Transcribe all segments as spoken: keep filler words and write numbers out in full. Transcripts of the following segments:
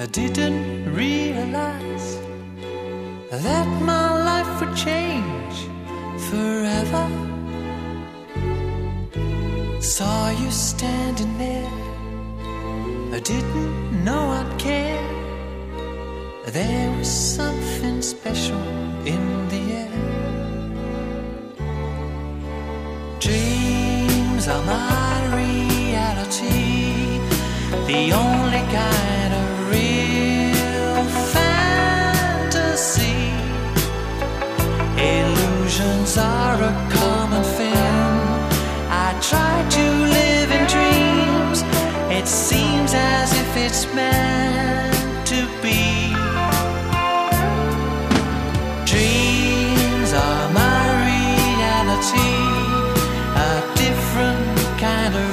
I didn't realize that my life would change forever. Saw you standing there, I didn't know I'd care. There was something special in the air. Dreams are my reality, the only kind of real fantasy. Illusions are a common thing. I try to live in dreams. It seems as if it's meant to be. Dreams are my reality, a different kind of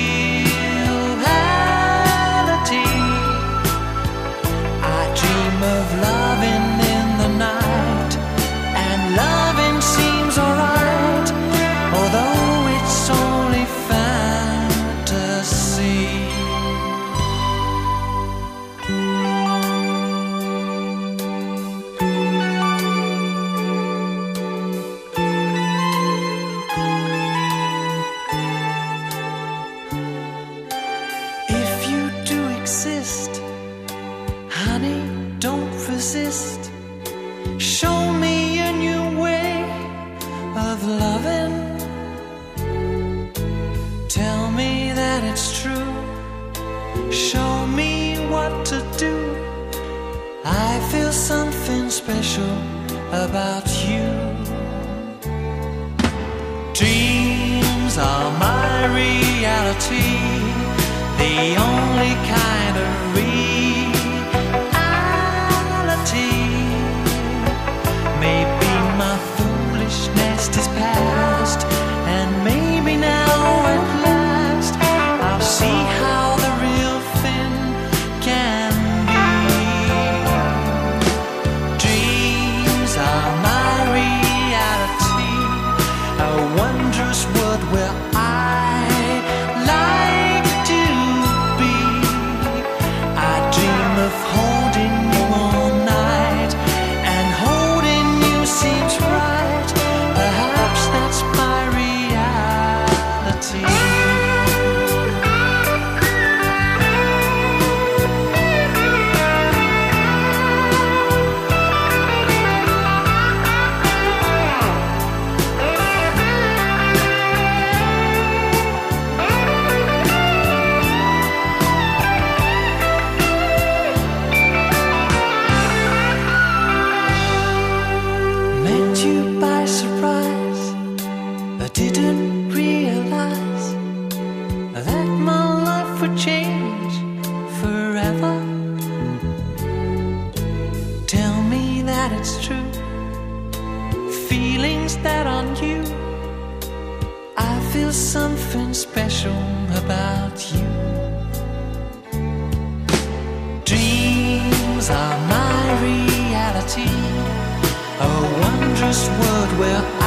reality. I dream of loving in the night, and loving seems alright, although it's only fantasy. If you do exist, honey, don't resist. Show me a new way of loving. Tell me that it's true. Show me what to do. I feel something special about you. Dreams are my reality, the only kind of reality. Maybe my foolishness is past, and maybe now at last I'll see how the real thing can be. Dreams are my reality, a wondrous world where I like to be. I dream of holding you all night, and holding you seems right. Perhaps that's my reality. Met you by surprise, I didn't realize that my life would change forever. Tell me that it's true, feelings that are new. I feel something special about you. Dreams are my reality, a wondrous world where